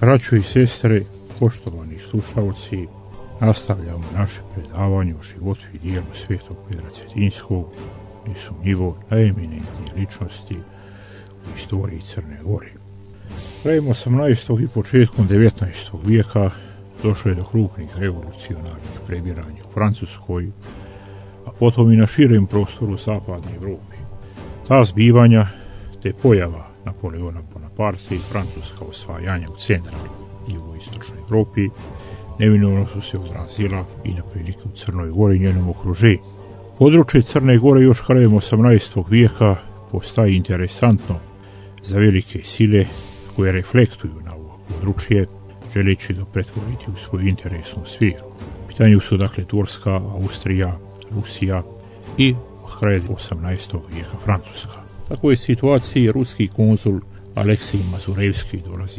Braćo i sestre, poštovani slušalci, nastavljamo naše predavanje o životu i dijelu svetog Pedra Cetinjskog, nesumnjivo najeminentnije ličnosti u istoriji Crne Gore. Krajem 18. i početkom 19. vijeka došlo je do krupnih revolucionarnih prebiranja u Francuskoj, a potom i na širem prostoru zapadne Evrope. Ta zbivanja te pojava Napoleona Bonaparte i francuska osvajanja u centralnoj i jugoistočnoj Evropi neminovno su se odrazila i na prilike u Crnoj Gori i njenom okruženju. Područje Crne Gore još krajem 18. vijeka postaje interesantno za velike sile koje reflektuju na ovo područje, želeći ga pretvoriti u svoju interesnu sferu. U pitanju su dakle Turska, Austrija, Rusija i krajem 18. vijeka Francuska. U takvoj situaciji ruski konzul Aleksij Mazurevski dolazi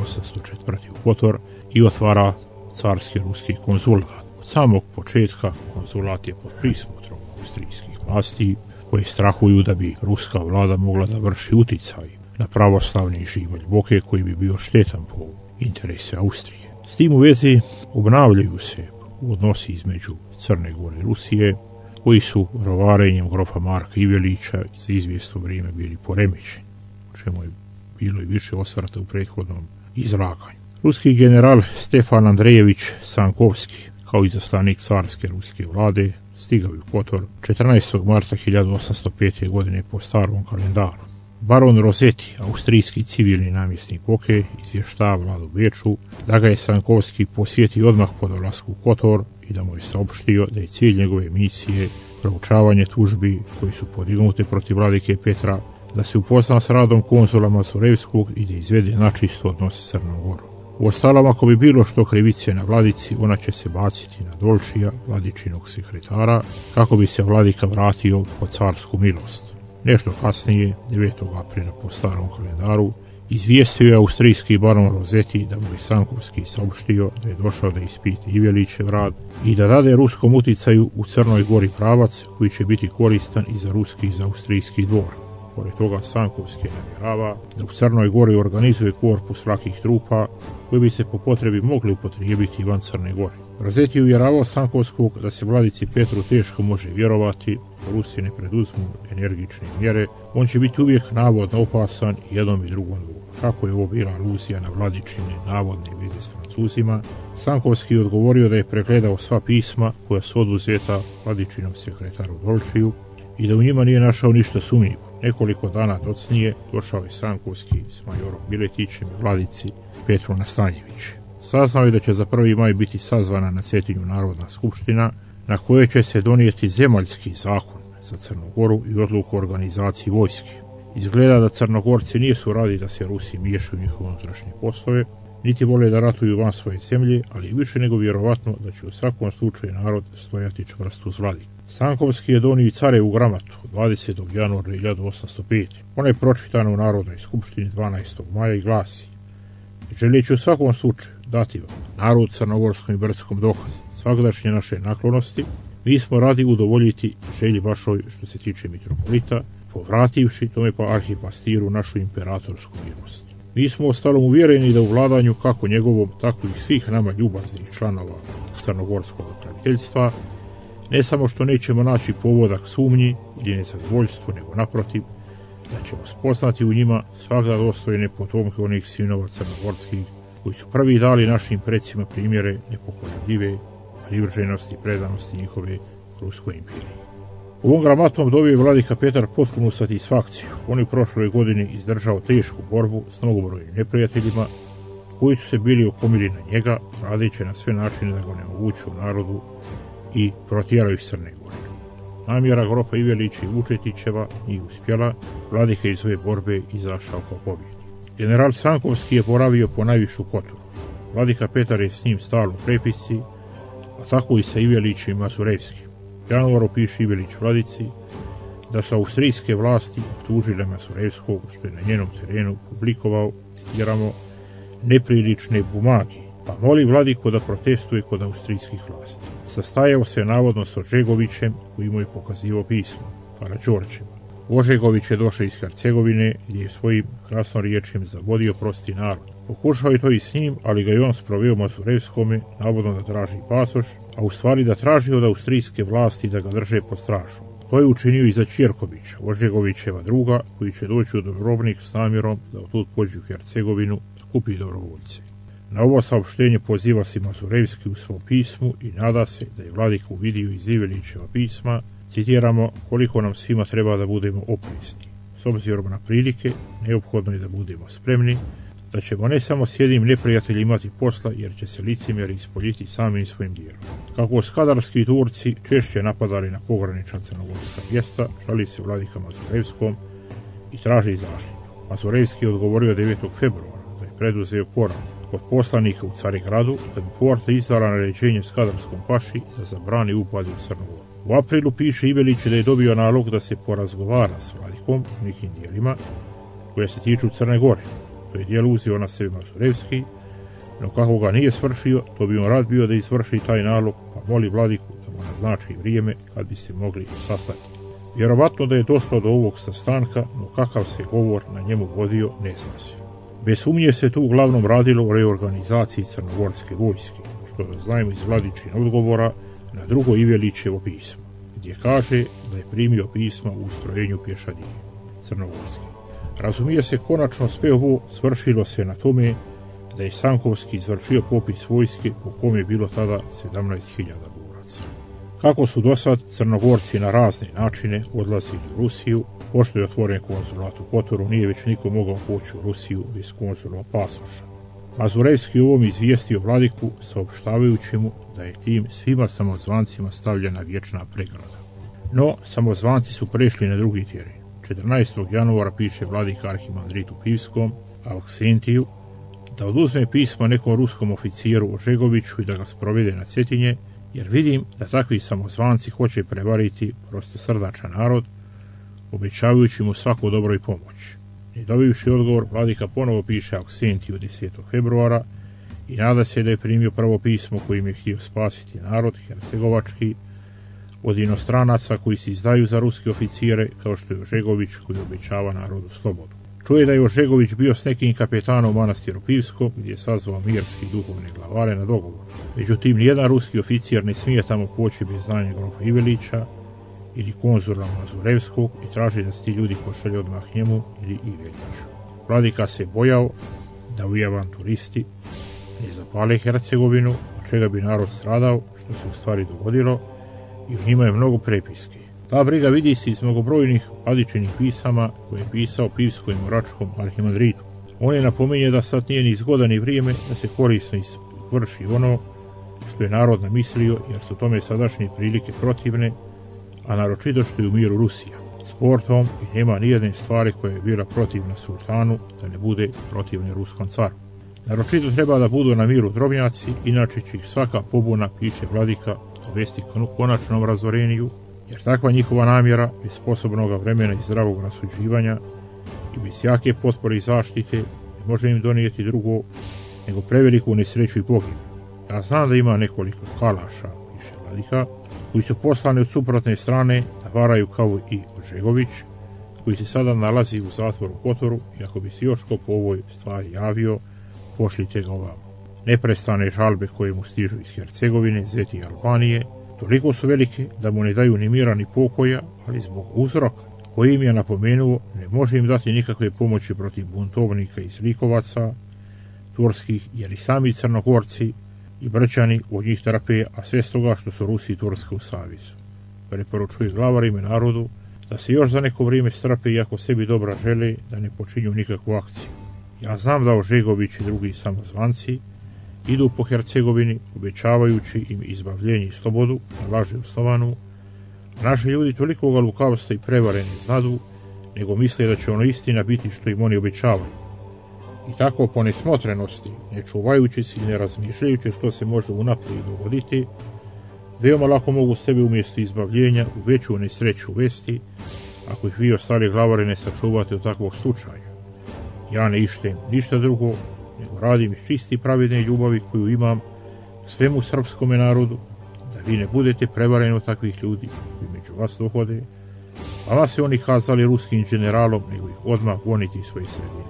1804. u Kotor i otvara carski ruski konzulat. Od samog početka konzulat je pod prismotrom austrijskih vlasti koje strahuju da bi ruska vlada mogla da vrši uticaj na pravoslavni živalj Boke koji bi bio štetan po interese Austrije. S tim u vezi obnavljaju se odnosi između Crne Gore i Rusije, koji su rovarenjem grofa Marka Ivelića za izvjesno vrijeme bili poremećeni, o čemu je bilo i više osvrta u prethodnom izlaganju. Ruski general Stefan Andrejević Sankovski, kao izaslanik carske ruske vlade, stigao je u Kotor 14. marta 1805. godine po starom kalendaru. Baron Roseti, austrijski civilni namjesnik Boke, izvještava vladu Beču da ga je Sankovski posjetio odmah po dolasku u Kotor i da mu je saopštio da je cilj njegove misije proučavanje tužbi koji su podignute protiv vladike Petra, da se upozna s radom konzula Mazurevskog i da izvede načisto odnose s Crnom Gorom. Uostalom, ako bi bilo što krivice na vladici, ona će se baciti na Dolčija, vladičinog sekretara, kako bi se vladika vratio pod carsku milost. Nešto kasnije, 9. aprila po starom kalendaru, izvijestio je austrijski baron Roseti da mu je Sankovski saopštio da je došao da ispita Ivelićev rad i da dade ruskom uticaju u Crnoj Gori pravac koji će biti koristan i za ruski i za austrijski dvor. Pored toga Sankovski namjerava da u Crnoj Gori organizuje korpus lakih trupa koji bi se po potrebi mogli upotrijebiti van Crne Gore. Roseti uvjeravao Sankovskog da se vladici Petru teško može vjerovati, da Rusi ne preduzmu energične mjere, on će biti uvijek navodno opasan i jednom i drugom dvoru. Kako je ovo bila aluzija na vladičine navodne veze s Francuzima, Sankovski je odgovorio da je pregledao sva pisma koja su oduzeta vladičinom sekretaru Dolčiju i da u njima nije našao ništa sumnjivo. Nekoliko dana docnije došao je Sankovski s majorom Miletićem i vladici Petru Nastanjević. Saznao je da će za 1. maj biti sazvana na Cetinju Narodna skupština, na kojoj će se donijeti zemaljski zakon za Crnu Goru i odluku o organizaciji vojske. Izgleda da Crnogorci nisu radi da se Rusi miješaju u njihove unutrašnje poslove, niti vole da ratuju van svoje zemlje, ali više nego vjerovatno da će u svakom slučaju narod stojati čvrsto uz vladiku. Sankovski je donio carevu gramatu 20. januara 1805. Ona je pročitana u Narodnoj skupštini 12. maja i glasi: želeći u svakom slučaju dati vam, narod crnogorskom i brdskom dokaz svagdašnje naše naklonosti, mi smo radi udovoljiti želji vašoj što se tiče mitropolita, povrativši tome pa arhipastiru našu imperatorsku milost. Mi smo ostalom uvjereni da u vladanju kako njegovom, tako i svih nama ljubaznih članova crnogorskog upraviteljstva, ne samo što nećemo naći povodak sumnji ili nezadovoljstvu, nego naprotiv, da ćemo spoznati u njima svagda dostojne potomke onih sinova crnogorskih koji su prvi dali našim predsima primjere nepokoljebljive privrženosti i predanosti njihove ruskoj imperiji. Ovom gramatom dobio je vladika Petar potpunu satisfakciju. On je u prošloj godini izdržao tešku borbu s mnogobrojnim neprijateljima koji su se bili okomili na njega, radeći na sve načine da ga onemoguće u narodu i protjeraju iz Crne Gore. Namjera grofa Ivelića i Vučetićeva nije uspjela, vladika iz ove borbe izašao kao pobjednik. General Sankovski je boravio po najvišu Kotoru. Vladika Petar je s njim stalno u prepisci, a tako i sa Ivelićem i Mazurevskim. U januaru piše Ivelić vladici da su austrijske vlasti optužile Mazurevskog što je na njenom terenu publikovao, citiramo, neprilične bumage, pa moli vladiku da protestuje kod austrijskih vlasti. Sastajao se navodno s Ožegovićem koji mu je pokazivao pismo, Karađorđem. Ožegović je došao iz Hercegovine gdje je svojim krasnoriječjem zavodio prosti narod. Pokušao je to i s njim, ali ga je on sproveo Mazurevskome, navodno da traži pasoš, a u stvari da traži od austrijske vlasti da ga drže pod stražom. To je učinio i za Ćirkovića, Ožegovićeva druga, koji će doći u Dubrovnik s namjerom da otud pođe u Hercegovinu da kupi dobrovoljce. Na ovo saopštenje poziva se Mazurevski u svom pismu i nada se da je vladika uvidio iz Ivelićeva pisma, citiramo, koliko nam svima treba da budemo oprezni. S obzirom na prilike, neophodno je da budemo spremni, da ćemo ne samo s jednim neprijateljem imati posla, jer će se licemjeri ispoljiti samim svojim djelom. Kako skadarski Turci češće napadali na pogranična crnogorska mjesta, žali se vladika Mazurevskom i traži zaštitu. Mazurevski je odgovorio 9. februara da je preduzeo korak kod poslanika u Carigradu da bi Porta izdala naređenje skadarskom paši da zabrani upad u Crnu Goru. U aprilu piše Ivelić da je dobio nalog da se porazgovara s vladikom u nekim dijelima koje se tiču Crne Gore. To je dijelo uzeo na sebe Mazurevski, no kako ga nije svršio, to bi on rad bio da izvrši taj nalog, pa moli vladiku da mu naznači vrijeme kad bi se mogli sastati. Vjerovatno da je došlo do ovog sastanka, no kakav se govor na njemu vodio ne zna se. Bez sumnje se tu uglavnom radilo o reorganizaciji crnogorske vojske, što da znajemo iz vladičina odgovora na drugo Ivelićevo pismo, gdje kaže da je primio pisma u ustrojenju pješadije crnogorske. Razumije se, konačno sve ovo svršilo se na tome da je Sankovski izvršio popis vojske po kome je bilo tada 17.000 boraca. Kako su dosad Crnogorci na razne načine odlazili u Rusiju, pošto je otvoren konzulat u Kotoru, nije već niko mogao poći u Rusiju bez konzulova pasoša. Mazurevski ovom izvijestio vladiku, saopštavajući mu da je tim svima samozvancima stavljena vječna pregrada. No, samozvanci su prešli na drugi teren. 14. januara piše vladika arhimandritu Pivskom, Aleksentiju, da oduzme pismo nekom ruskom oficijeru Ožegoviću i da ga sprovede na Cetinje, jer vidim da takvi samozvanci hoće prevariti prostosrdačan narod, obećavajući mu svaku dobro i pomoć. Ne dobijući odgovor, vladika ponovo piše Aleksentiju 10. februara i nada se da je primio prvo pismo kojim je htio spasiti narod hercegovački od inostranaca koji se izdaju za ruske oficire, kao što je Ožegović koji obećava narodu slobodu. Čuje da je Ožegović bio s nekim kapetanom u manastiru Pivsko, gdje je sazvao mirski duhovne glavare na dogovor. Međutim, nijedan ruski oficijer ne smije tamo poći bez znanja grofa Ivelića ili konzula Mazurevskog i traži da se ti ljudi pošalju odmah njemu ili Iveliću. Vladika se bojao da u avanturisti ne zapale Hercegovinu, od čega bi narod stradao, što se u stvari dogodilo, i u njima je mnogo prepiske. Ta briga vidi se iz mnogobrojnih vladičinih pisama koje je pisao Pivskom i Moračkom arhimandritu. On je napominje da sad nije ni zgoda ni vrijeme da se korisno izvrši ono što je narod namislio, jer su tome sadašnje prilike protivne, a naročito što je u miru Rusija. Sportom i nema nijedne stvari koja je bila protivna sultanu da ne bude protivna ruskom caru. Naročito treba da budu na miru drobnjaci, inače će ih svaka pobuna, piše vladika, dovesti konačnom razoreniju, jer takva njihova namjera bez sposobnog vremena i zdravog rasuđivanja i bez jake potpore i zaštite ne može im donijeti drugo nego preveliku nesreću i pogibiju. Ja znam da ima nekoliko kalaša, piše vladika, koji su poslani od suprotne strane da varaju kao i Ožegović, koji se sada nalazi u zatvoru u Kotoru i ako bi se još ko po ovoj stvari javio, pošljite ga ovamo. Neprestane žalbe koje mu stižu iz Hercegovine, Zeti i Albanije, toliko su velike da mu ne daju ni mira ni pokoja, ali zbog uzroka koji im je napomenuo ne može im dati nikakve pomoći protiv buntovnika i zlikovaca turskih, jer i sami Crnogorci i Brčani od njih trpe, a sve stoga što su Rusi i Turska u savezu. Preporučuje glavarima narodu da se još za neko vrijeme strpe i ako sebi dobra žele da ne počinju nikakvu akciju. Ja znam da Ožegović i drugi samozvanci idu po Hercegovini obećavajući im izbavljenje i slobodu na laži osnovanu, a naši ljudi toliko ga lukavstva i prevare ne znadu, nego misle da će ono istina biti što im oni obećavaju. I tako po nesmotrenosti, ne čuvajući se i ne razmišljajući što se može unaprijed dogoditi, veoma lako mogu sebe umjesto izbavljenja u veću nesreću uvesti, ako ih vi ostali glavari ne sačuvate od takvog slučaja. Ja ne ištem ništa drugo, nego radim iz čisti i pravedne ljubavi koju imam k svemu srpskome narodu, da vi ne budete prevareni od takvih ljudi koji među vas dohode, a vas se oni kazali ruskim generalom, nego ih odmah goniti iz svoje sredine.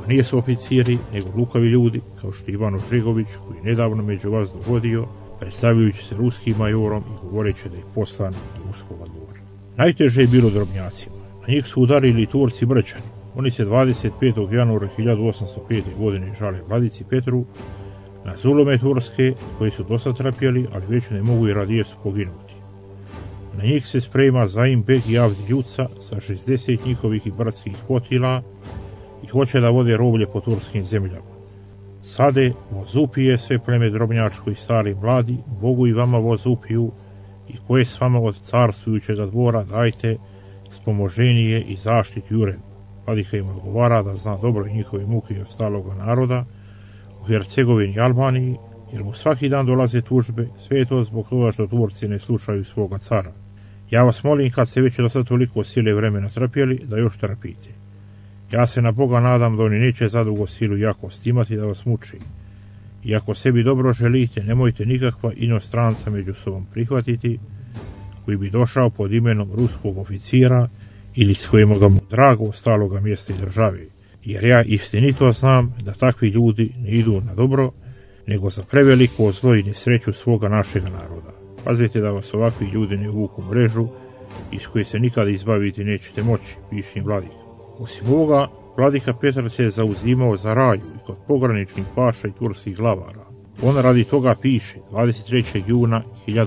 To nisu oficiri, nego lukavi ljudi, kao što je Ivano Žegović, koji nedavno među vas dovodio, predstavljajući se ruskim majorom i govoreći da je poslan do ruskog dvora. Najteže je bilo drobnjacima. Na njih su udarili Turci Brčani. Oni se 25. januara 1805. godine žale Vladici Petru na zulome turske, koji su dosta trpjeli, ali već ne mogu i radije su poginuti. Na njih se sprema Zaim Beg i Avdi Ljuca sa 60 njihovih i bratskih potila i hoće da vode roblje po turskim zemljama. Sade vozupije sve pleme drobnjačko i stari mladi, Bogu i vama vozupiju, i koje s vama od carstvujućega dvora dajte spomoženije i zaštiti ured. Vladika im odgovara da zna dobro i njihove muke i ostaloga naroda u Hercegovini i Albaniji, jer mu svaki dan dolaze tužbe, sve je to zbog toga što Turci ne slušaju svoga cara. Ja vas molim, kad ste već do sad toliko sile vremena trpjeli, da još trpite. Ja se na Boga nadam da oni neće zadugo silu jakost imati da vas muči. I ako sebi dobro želite, nemojte nikakva inostranca među sobom prihvatiti, koji bi došao pod imenom ruskog oficira ili s kojima ga mu drago ostaloga mjesta i države. Jer ja istinito znam da takvi ljudi ne idu na dobro, nego za preveliko zlo i nesreću svoga našega naroda. Pazite da vas ovakvi ljudi ne uvuku mrežu iz koje se nikada izbaviti nećete moći, piše im Vladika. Osim ovoga, Vladika Petar se je zauzimao za raju i kod pograničnih paša i turskih glavara. On radi toga piše 23. juna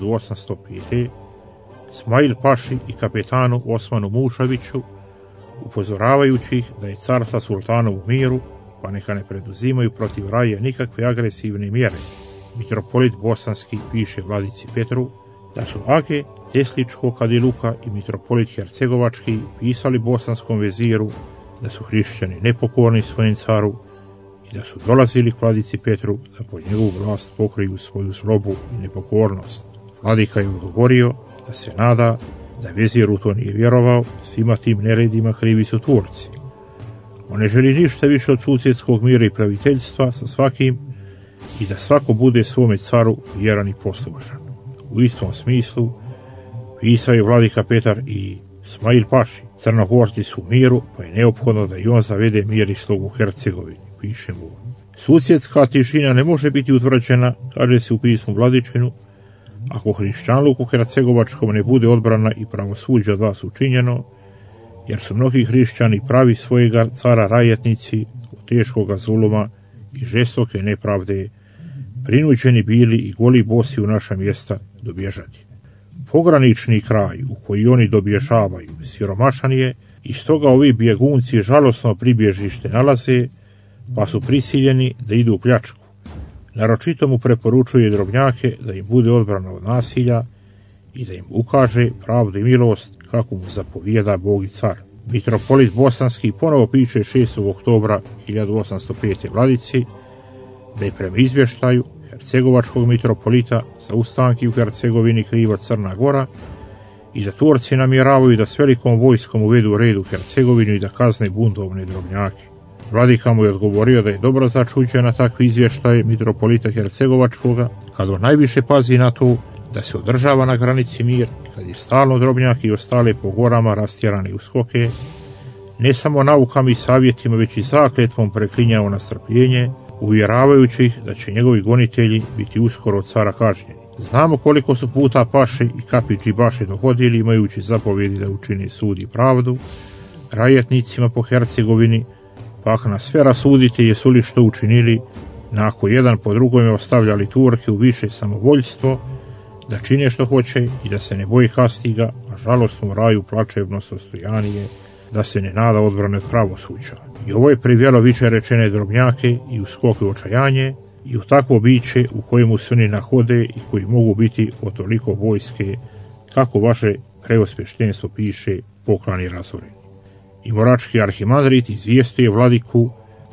1805. Smail Paši i kapetanu Osmanu Mušaviću, upozoravajući ih da je car sa sultanom u miru, pa neka ne preduzimaju protiv raje nikakve agresivne mjere. Mitropolit Bosanski piše Vladici Petru da su Age, Tesličko Kadiluka i mitropolit Hercegovački pisali bosanskom veziru da su hrišćani nepokorni svojem caru i da su dolazili k Vladici Petru da pod njegovu vlast pokriju svoju zlobu i nepokornost. Vladika je odgovorio da se nada da vezir u to nije vjerovao, svima tim neredima krivi su Turci. On ne želi ništa više od susjedskog mira i praviteljstva sa svakim i da svako bude svome caru vjeran i poslušan. U istom smislu pisao je Vladika Petar i Smail Paši. Crnogorci su u miru, pa je neophodno da i on zavede mir i slog u Hercegovini, piše mu. Susjedska tišina ne može biti utvrđena, kaže se u pismu Vladičinu, ako hrišćanluk u Hercegovačkom ne bude odbrana i pravosuđe od vas učinjeno, jer su mnogi hrišćani pravi svojega cara rajetnici od teškoga zuluma i žestoke nepravde, prinuđeni bili i goli bosi u naša mjesta dobježati. Pogranični kraj u koji oni dobježavaju siromašan je, i stoga ovi bjegunci žalosno pribježište nalaze, pa su prisiljeni da idu u pljačku. Naročito mu preporučuje drobnjake da im bude odbrana od nasilja i da im ukaže pravdu i milost kako mu zapovijeda Bog i car. Mitropolit Bosanski ponovo piše 6. oktobra 1805. Vladici da je prema izvještaju hercegovačkog mitropolita za ustanki u Hercegovini kriva Crna Gora i da Turci namjeravaju da s velikom vojskom uvedu red u Hercegovinu i da kazne buntovne drobnjake. Vladika mu je odgovorio da je dobro začuđen na takve izvještaje mitropolita Hercegovačkoga, kad on najviše pazi na to da se održava na granici mir, kad je stalno drobnjak i ostale po gorama rastjerani u skoke, ne samo naukama i savjetima, već i zakletvom preklinjao na strpljenje, uvjeravajući ih da će njegovi gonitelji biti uskoro od cara kažnjeni. Znamo koliko su puta paše i kapići baše dohodili, imajući zapovjedi da učine sud i pravdu rajetnicima po Hercegovini, pa ako nas sve rasudite jesu li što učinili, nakon jedan po drugome ostavljali Turke u više samovoljstvo, da čine što hoće i da se ne boji kastiga, a žalostno u raju plačevno sostojanije, da se ne nada odbrane od pravosuđa. I ovo je privelo više rečene drobnjake i u skoku očajanje i u takvo biće u kojemu se oni nahode i koji mogu biti od toliko vojske, kako vaše preosveštenstvo piše, poklani razoreni. I morački arhimandrit izvijestio Vladiku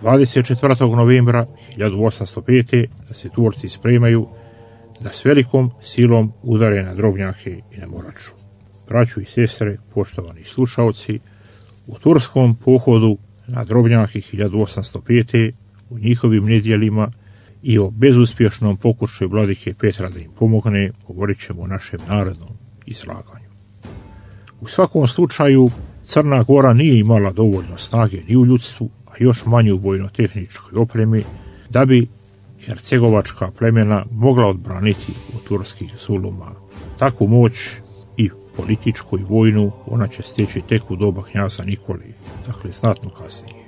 24. novembra 1805. da se Turci spremaju da s velikom silom udare na drobnjake i na Moraču. Braćo i sestre, poštovani slušaoci, u turskom pohodu na drobnjake 1805. u njihovim nedjelima i o bezuspješnom pokušaju Vladike Petra da im pomogne, govorit ćemo o našem narodnom izlaganju. U svakom slučaju, Crna Gora nije imala dovoljno snage ni u ljudstvu, a a još manje u vojno-tehničkoj opremi, da bi hercegovačka plemena mogla odbraniti od turskih zuluma. Takvu moć i političku i vojnu ona će steći tek u doba knjaza Nikoli, dakle znatno kasnije.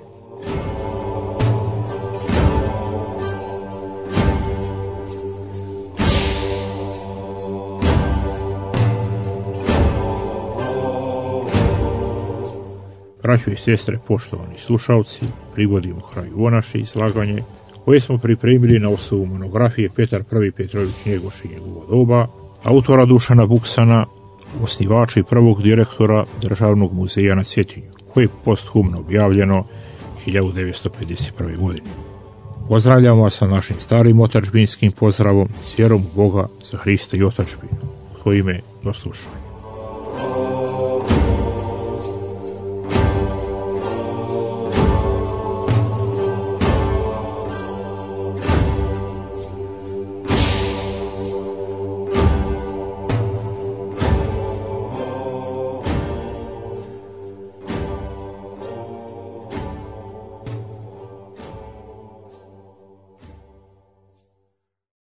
Braćo i sestre, poštovani slušalci, privodimo kraju ovo naše izlaganje, koje smo pripremili na osnovu monografije Petar I. Petrović Njegoš i njegovo doba, autora Dušana Buksana, osnivača i prvog direktora Državnog muzeja na Cetinju, koje je posthumno objavljeno 1951. godine. Pozdravljamo vas sa našim starim otadžbinskim pozdravom, s vjerom u Boga, za Hrista i otadžbinu. U svoje ime, do slušanja.